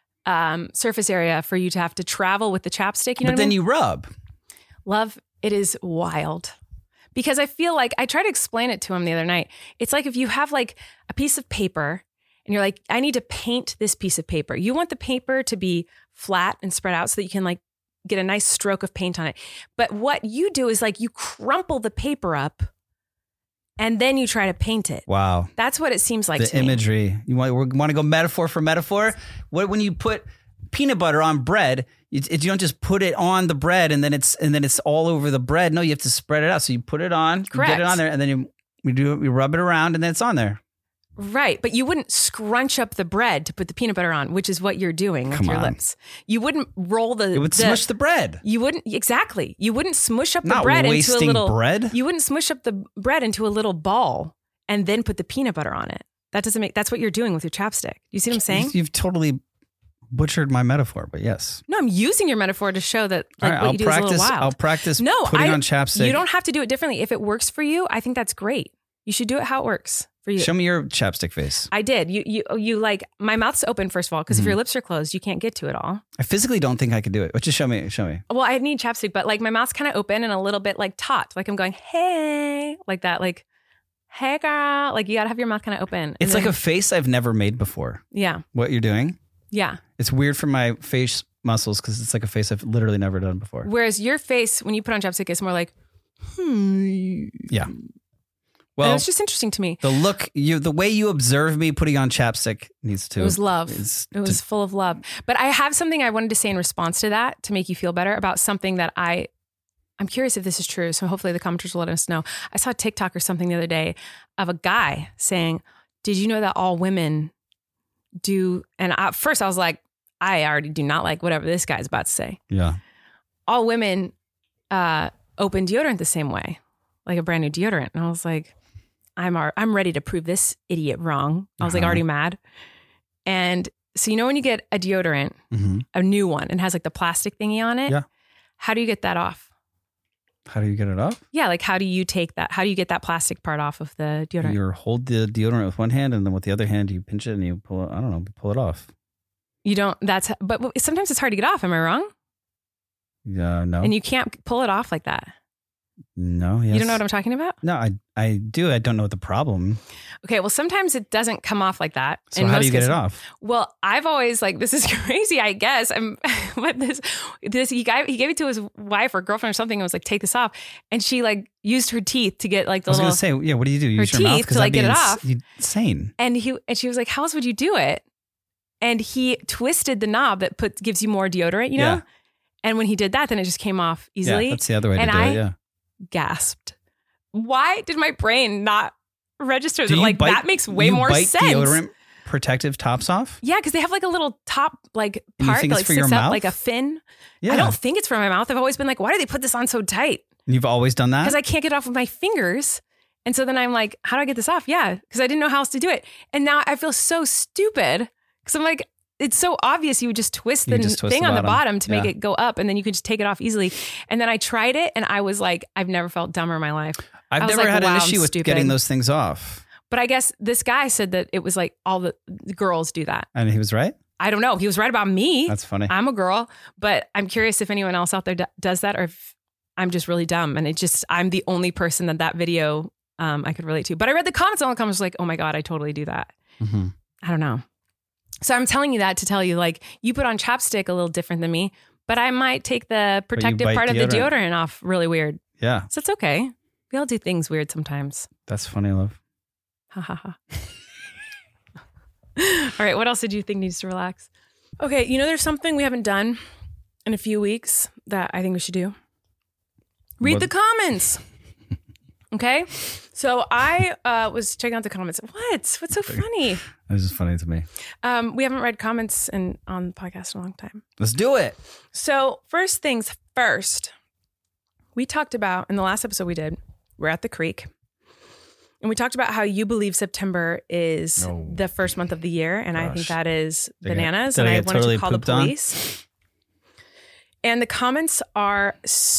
um, surface area for you to have to travel with the chapstick. You know But what then I mean? you rub. Love, it is wild. Because I feel like, I tried to explain it to him the other night. It's like if you have like a piece of paper and you're like, I need to paint this piece of paper. You want the paper to be flat and spread out so that you can like get a nice stroke of paint on it. But what you do is like you crumple the paper up and then you try to paint it. Wow. That's what it seems like The to me. imagery. You want we want to go metaphor for metaphor? What when you put peanut butter on bread, you, you don't just put it on the bread and then it's and then it's all over the bread. No, you have to spread it out. So you put it on, you Correct. get it on there, and then you we do we rub it around and then it's on there. Right. But you wouldn't scrunch up the bread to put the peanut butter on, which is what you're doing with Come your on. lips. You wouldn't roll the... It would the, smush the bread. You wouldn't, exactly. You wouldn't smush up the Not bread into a wasting little... bread. You wouldn't smush up the bread into a little ball and then put the peanut butter on it. That doesn't make... That's what you're doing with your chapstick. You see what I'm saying? You've totally butchered my metaphor, but yes. No, I'm using your metaphor to show that All like right, what I'll you do practice. is a little wild. I'll practice no, putting I, on chapstick. You don't have to do it differently. If it works for you, I think that's great. You should do it how it works for you. Show me your chapstick face. I did. You, you, you like, my mouth's open, first of all, because if Mm-hmm. your lips are closed, you can't get to it all. I physically don't think I could do it. But just show me. Show me. Well, I need chapstick, but like my mouth's kind of open and a little bit like taut. Like I'm going, hey, like that, like, hey girl. Like you gotta have your mouth kind of open. And It's like then- a face I've never made before. yeah, What you're doing? yeah. It's weird for my face muscles because it's like a face I've literally never done before. Whereas your face, when you put on chapstick, is more like, hmm. Yeah. Well, Well, it was just interesting to me. the look, you, the way you observe me putting on chapstick needs to. It was love. is It was to- full of love. But I have something I wanted to say in response to that to make you feel better about something that I, I'm curious if this is true. So hopefully the commenters will let us know. I saw a TikTok or something the other day of a guy saying, did you know that all women do? And at first I was like, I already do not like whatever this guy's about to say. yeah. All women uh, open deodorant the same way, like a brand new deodorant. And I was like, I'm ar- I'm ready to prove this idiot wrong. I was like Uh-huh. already mad. And so, you know, when you get a deodorant, hmm a new one, and has like the plastic thingy on it, Yeah. how do you get that off? How do you get it off? Yeah, like how do you take that? How do you get that plastic part off of the deodorant? You hold the deodorant with one hand, and then with the other hand, you pinch it and you pull it. I don't know, pull it off. You don't, that's, but sometimes it's hard to get off. Am I wrong? Yeah, no, And you can't pull it off like that. no, yes. You don't know what I'm talking about? No, I, I do. I don't know what the problem. Okay, well, sometimes it doesn't come off like that. So In how do most you get cases- it off? Well, I've always like, this is crazy, I guess. I'm what this this he gave he gave it to his wife or girlfriend or something and was like, take this off. And she like used her teeth to get like the I was little going to say, yeah. What do you do? Use her your mouth teeth to, like, that'd get be it ins- off. you- Insane. and he and she was like, how else would you do it? And he twisted the knob that put gives you more deodorant, you know? Yeah. And when he did that, then it just came off easily. Yeah, that's the other way And to do I- it. Yeah. Gasped. Why did my brain not register Do that? you Like bite- that makes way you more bite sense. deodorant protective tops off? Yeah, because they have like a little top like And you part think that it's like for your sticks out mouth? like a fin. Yeah. I don't think it's for my mouth. I've always been like, why do they put this on so tight? You've always done that? Because I can't get it off with my fingers. And so then I'm like, how do I get this off? Yeah, because I didn't know how else to do it. And now I feel so stupid because I'm like, it's so obvious you would just twist You the just twist thing the on the bottom. bottom to make Yeah. it go up and then you could just take it off easily. And then I tried it and I was like, I've never felt dumber in my life. I've I was never like, had wow, an I'm issue with stupid. getting those things off. But I guess this guy said that it was like all the, the girls do that. And he was right? I don't know. He was right about me. That's funny. I'm a girl, but I'm curious if anyone else out there d- does that or if I'm just really dumb and it just, I'm the only person that that video um, I could relate to. But I read the comments and all the comments were like, oh my God, I totally do that. hmm I don't know. So I'm telling you that to tell you, like, you put on chapstick a little different than me, but I might take the protective bite part of the deodorant. deodorant off really weird. Yeah. So it's okay. We all do things weird sometimes. That's funny, love. Ha ha ha. All right. What else did you think needs to relax? Okay. You know, there's something we haven't done in a few weeks that I think we should do. Read What? the comments. Okay. So I uh, was checking out the comments. What? What's so funny? This is funny to me. Um, we haven't read comments in, on the podcast in a long time. Let's do it. So first things first, we talked about in the last episode we did, we're at the creek. And we talked about how you believe September is No. the first month of the year. And I think Gosh. that is Did I get- bananas. did And I I get wanted totally to call the pooped on? police. And the comments are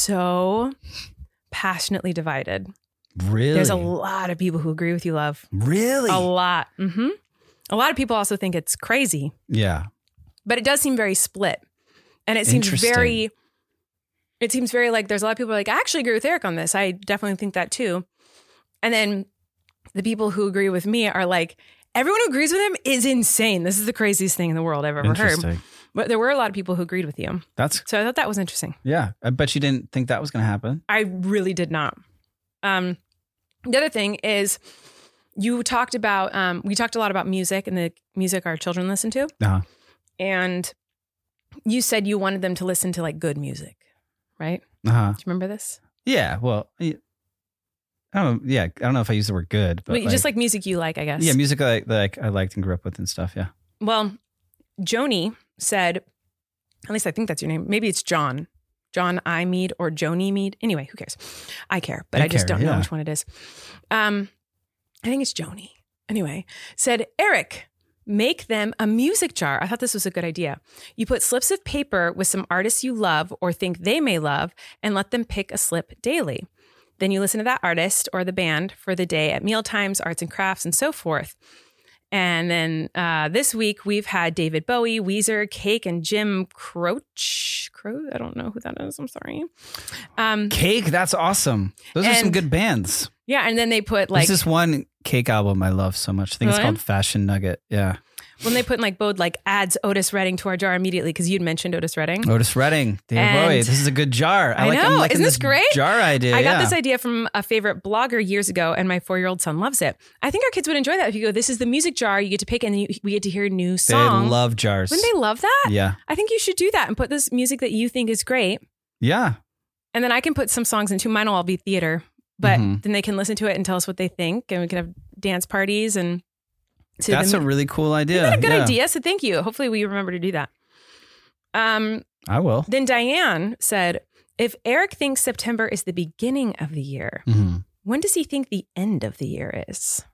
so passionately divided. Really? There's a lot of people who agree with you, love. Really? A lot. hmm A lot of people also think it's crazy. Yeah. But it does seem very split. And it seems Interesting. very, it seems very like there's a lot of people who are like, I actually agree with Eric on this. I definitely think that too. And then the people who agree with me are like, everyone who agrees with him is insane. This is the craziest thing in the world I've ever heard. Interesting. But there were a lot of people who agreed with you. That's, So I thought that was interesting. yeah. I bet you didn't think that was going to happen. I really did not. Um, the other thing is you talked about, um, we talked a lot about music and the music our children listen to. Uh-huh. And you said you wanted them to listen to like good music, right? Uh-huh. Do you remember this? Yeah. Well, I I don't know. Yeah. I don't know if I use the word good, but Wait, just like music you like, I guess. yeah, music I, that I liked and grew up with and stuff. Yeah. Well, Joni said, at least I think that's your name. Maybe it's John. John I. Mead or Joni Mead. Anyway, who cares? I care, but I I, just care, don't know yeah. which one it is. Um, I think it's Joni. Anyway, said, Eric, make them a music jar. I thought this was a good idea. You put slips of paper with some artists you love or think they may love and let them pick a slip daily. Then you listen to that artist or the band for the day at mealtimes, arts and crafts, and so forth. And then uh, this week we've had David Bowie, Weezer, Cake, and Jim Croce. Croce? I don't know who that is. I'm sorry. Um, Cake. That's awesome. Those are some And- good bands. yeah, and then they put like There's this one Cake album I love so much. I think it's Really? called Fashion Nugget. Yeah. when they put in like Bode, like adds Otis Redding to our jar immediately because you'd mentioned Otis Redding. Otis Redding. Dear And- boy, this is a good jar. I, I like know. I'm liking Isn't this great? jar idea. I got yeah. this idea from a favorite blogger years ago, and my four-year-old son loves it. I think our kids would enjoy that if you go, this is the music jar you get to pick, and then you, we get to hear a new They song. love jars. Wouldn't they love that? Yeah. I think you should do that and put this music that you think is great. Yeah. And then I can put some songs into mine will all be theater, but Mhm. then they can listen to it and tell us what they think, and we can have dance parties and. to That's the, a really cool idea. Isn't that a good yeah. idea? So thank you. Hopefully we remember to do that. Um. I will. Then Diane said, "If Eric thinks September is the beginning of the year, hmm when does he think the end of the year is?"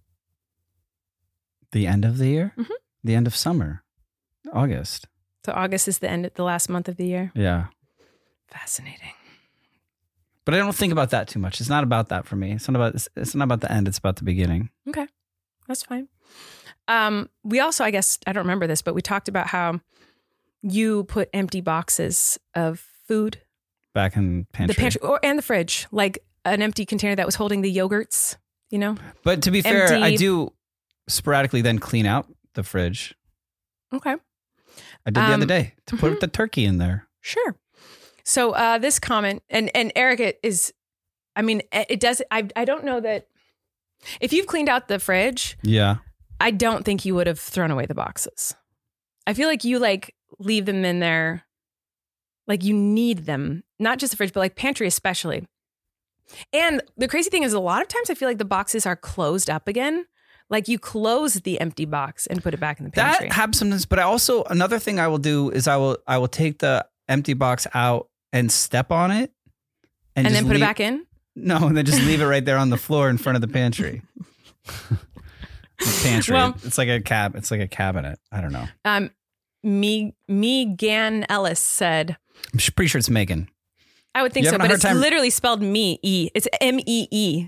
The end of the year? Mhm. The end of summer. August. So August is the end, the last month of the year. Yeah. Fascinating. But I don't think about that too much. It's not about that for me. It's not about it's, it's not about the end. It's about the beginning. Okay, that's fine. Um, we also, I guess, I don't remember this, but we talked about how you put empty boxes of food, Back in pantry. the pantry, or and the fridge, like an empty container that was holding the yogurts. You know? But to be fair, Empty. I do sporadically then clean out the fridge. Okay, I did the Um, other day to put mhm. the turkey in there. sure. So uh, this comment, and and Eric it is, I mean, it it does. I I don't know that if you've cleaned out the fridge, Yeah. I don't think you would have thrown away the boxes. I feel like you like leave them in there, like you need them, not just the fridge, but like pantry especially. And the crazy thing is, a lot of times I feel like the boxes are closed up again. Like you close the empty box and put it back in the pantry. That happens sometimes, but I also another thing I will do is I will I will take the empty box out and step on it and just then put leave- it back in. No, and then just leave it right there on the floor in front of the pantry. The pantry. Well- it's like a cab. It's like a cabinet. I don't know. Um, me, me, Gan Ellis said, I'm sh- pretty sure it's Megan. I would think You so, having a but hard it's time- literally spelled me, E. It's M E E.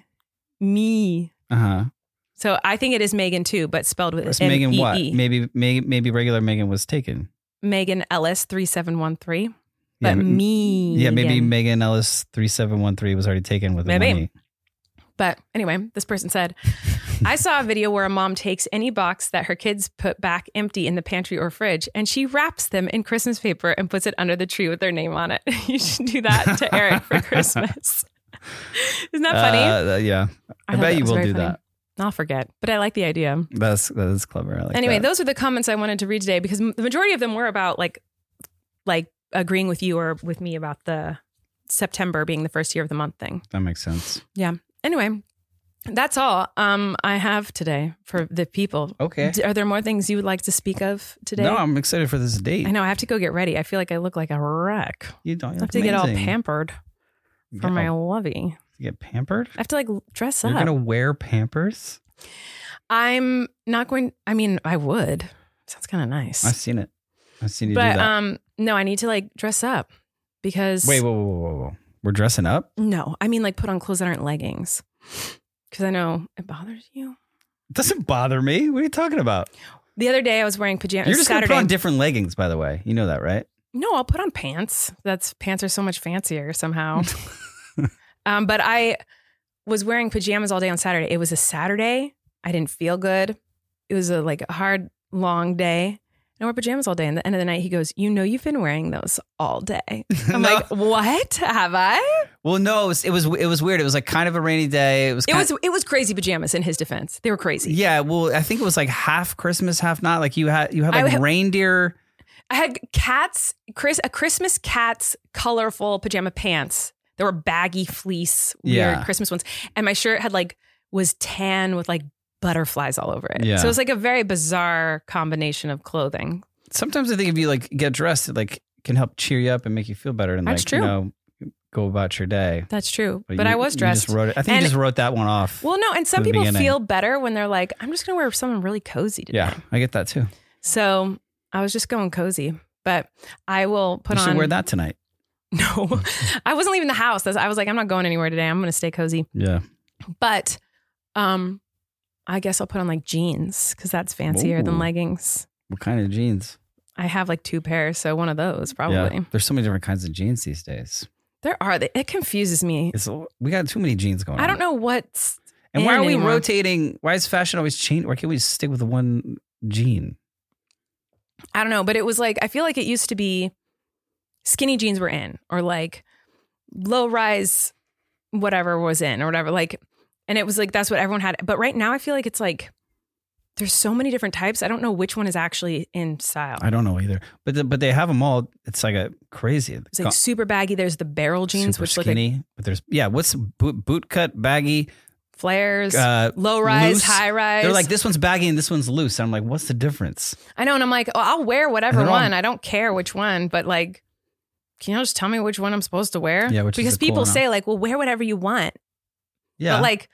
Me. Uh huh. So I think it is Megan too, but spelled with It's M E E. Megan what? Maybe maybe maybe regular Megan was taken. Megan Ellis three seven one three. Yeah, But m- me. Yeah, maybe again. Megan Ellis three seven one three was already taken with the Maybe. money. But anyway, this person said, I saw a video where a mom takes any box that her kids put back empty in the pantry or fridge and she wraps them in Christmas paper and puts it under the tree with their name on it. You should do that to Eric for Christmas. Isn't that funny? Uh, yeah, I, thought bet that you was will very do funny. that. I'll forget, but I like the idea. That's that is clever. I like Anyway, that. those are the comments I wanted to read today because the majority of them were about like, like agreeing with you or with me about the September being the first year of the month thing. that makes sense. Yeah. Anyway, that's all um, I have today for the people. Okay. D- Are there more things you would like to speak of today? No, I'm excited for this date. I know. I have to go get ready. I feel like I look like a wreck. You don't. I You have look to get all amazing. pampered for Yeah. my lovey. You get pampered. I have to like dress You're up. gonna wear Pampers. I'm not going. I mean, I would. Sounds kind of nice. I've seen it. I've seen you but do that. um, no, I need to like dress up because Wait, whoa, whoa, whoa, whoa, whoa. We're dressing up. no, I mean like put on clothes that aren't leggings because I know it bothers you. It doesn't bother me. What are you talking about? The other day I was wearing pajamas. You're just Saturday. gonna put on different leggings, by the way. You know that, right? No, I'll put on pants. That's pants are so much fancier somehow. um, but I was wearing pajamas all day on Saturday. It was a Saturday. I didn't feel good. It was a like a hard, long day. I wore pajamas all day. And at the end of the night, he goes, "You know, you've been wearing those all day." I'm No. like, "What have I?" Well, no, it was, it was it was weird. It was like kind of a rainy day. It was. It Kind was it was crazy pajamas. In his defense, they were crazy. Yeah. Well, I think it was like half Christmas, half not. Like you had you had I like ha- reindeer. I had cats, Chris, a Christmas cat's colorful pajama pants. There were baggy fleece, weird Yeah. Christmas ones. And my shirt had like, was tan with like butterflies all over it. Yeah. So it was like a very bizarre combination of clothing. Sometimes I think if you like get dressed, it like can help cheer you up and make you feel better and That's like true. you know go about your day. That's true. But, you- I was you dressed. just wrote it. I think And- you just wrote that one off. Well, no. And some from the people beginning. feel better when they're like, I'm just going to wear something really cozy today. Yeah, I get that too. So I was just going cozy. But I will put You should on. wear that tonight. No, I wasn't leaving the house. That's- I was like, I'm not going anywhere today. I'm going to stay cozy. Yeah. But um, I guess I'll put on like jeans because that's fancier than Ooh. leggings. What kind of jeans? I have like two pairs, so one of those probably. Yeah. There's so many different kinds of jeans these days. There are. It confuses me. It's we got too many jeans going on. I don't know what's. And why in are we anymore. rotating? Why is fashion always change? Why can't we just stick with the one jean? I don't know, but it was like, I feel like it used to be skinny jeans were in, or like low rise, whatever was in, or whatever. Like, and it was like, that's what everyone had. But right now I feel like it's like, there's so many different types. I don't know which one is actually in style. I don't know either. But the, but they have them all. It's like a crazy. It's like super baggy. There's the barrel jeans, super which skinny, look like but there's, yeah, what's boot, boot cut, baggy, flares, uh, low rise, loose. high rise. They're like, this one's baggy and this one's loose. And I'm like, what's the difference? I know. And I'm like, oh, I'll wear whatever And they're all- one. I don't care which one, but like, can you just tell me which one I'm supposed to wear? Yeah, which is because the cool people one. say like, well, wear whatever you want. Yeah. But like,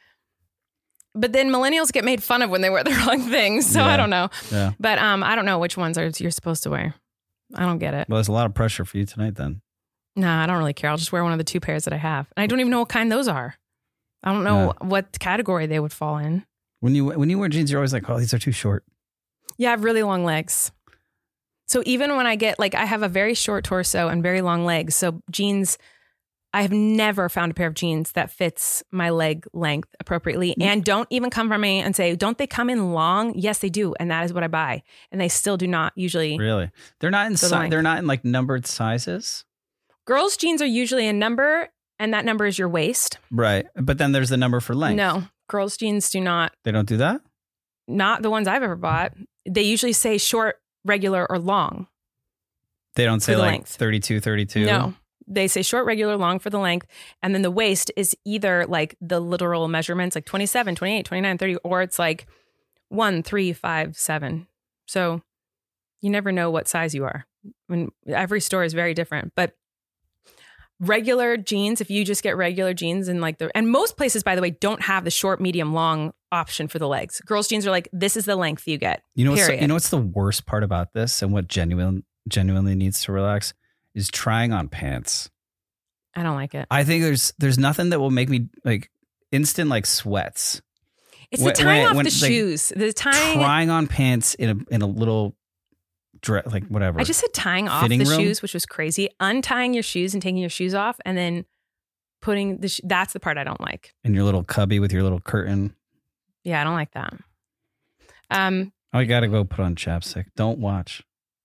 but then millennials get made fun of when they wear the wrong things. So Yeah. I don't know. Yeah. But um, I don't know which ones are you're supposed to wear. I don't get it. Well, there's a lot of pressure for you tonight then. Nah, I don't really care. I'll just wear one of the two pairs that I have. And I don't even know what kind those are. I don't know what category they would fall in. When you when you wear jeans, you're always like, oh, these are too short. Yeah, I have really long legs. So even when I get like, I have a very short torso and very long legs. So jeans, I have never found a pair of jeans that fits my leg length appropriately. And don't even come from me and say, don't they come in long? Yes, they do. And that is what I buy. And they still do not usually. Really? They're not in So si- length. they're not in like numbered sizes. Girls' jeans are usually a number, and that number is your waist. Right. But then there's the number for length. No, girls' jeans do not, They don't do that? not the ones I've ever bought. They usually say short, regular, or long. They don't say For the like length. thirty-two, thirty-two. No, they say short, regular, long for the length. And then the waist is either like the literal measurements, like twenty-seven, twenty-eight, twenty-nine, thirty, or it's like one, three, five, seven. So you never know what size you are. When every store is very different. But regular jeans, if you just get regular jeans and like the, and most places, by the way, don't have the short, medium, long option for the legs. Girls' jeans are like, this is the length you get. You know what's period. you know what's the worst part about this and what genuine genuinely needs to relax is trying on pants. I don't like it. I think there's there's nothing that will make me like instant like sweats. It's when- the tying when- off when, the like, shoes. The tying. Trying on pants in a in a little dress, like whatever. I just said tying off Fitting the room? shoes, which was crazy. Untying your shoes and taking your shoes off, and then putting the. Sh- that's the part I don't like. in your little cubby with your little curtain. Yeah, I don't like that. Um. Oh, you got to go put on chapstick. Don't watch.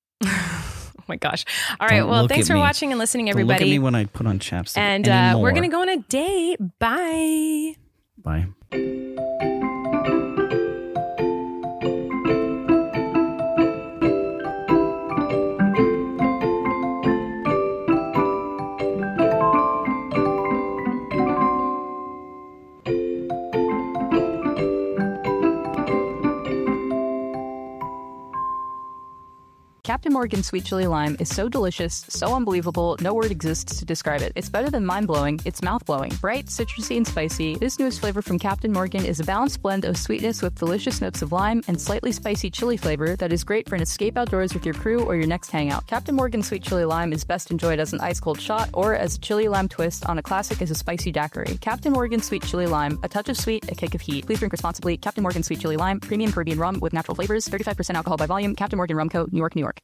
Oh my gosh! All right. Don't Well, look thanks at for me. watching and listening, Don't look at everybody. me when I put on chapstick. and uh, we're anymore. gonna go on a date. Bye. Bye. Captain Morgan Sweet Chili Lime is so delicious, so unbelievable, no word exists to describe it. It's better than mind-blowing, it's mouth-blowing. Bright, citrusy, and spicy, this newest flavor from Captain Morgan is a balanced blend of sweetness with delicious notes of lime and slightly spicy chili flavor that is great for an escape outdoors with your crew or your next hangout. Captain Morgan Sweet Chili Lime is best enjoyed as an ice-cold shot or as a chili lime twist on a classic as a spicy daiquiri. Captain Morgan Sweet Chili Lime, a touch of sweet, a kick of heat. Please drink responsibly. Captain Morgan Sweet Chili Lime, premium Caribbean rum with natural flavors, thirty-five percent alcohol by volume. Captain Morgan Rum Co., New York, New York.